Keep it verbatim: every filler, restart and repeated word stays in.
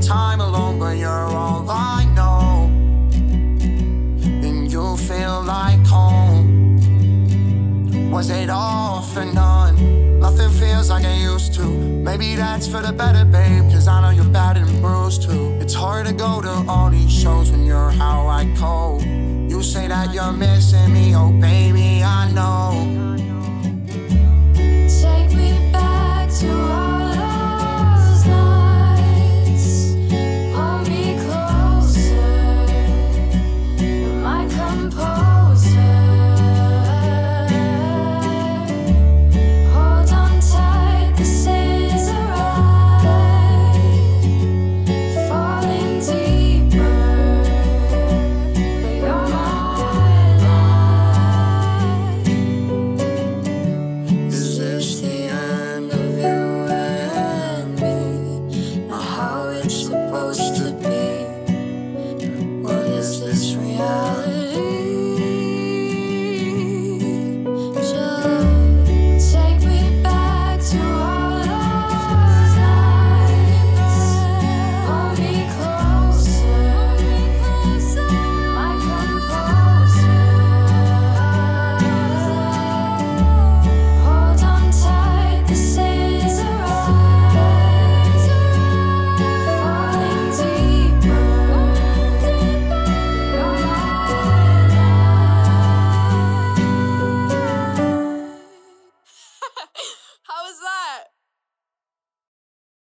time alone, but you're all I know. And you feel like home. Was it all for none? Nothing feels like I used to. Maybe that's for the better, babe, cause I know you're battered and bruised too. It's hard to go to all these shows when you're how I cold. You say that you're missing me, oh baby, I know.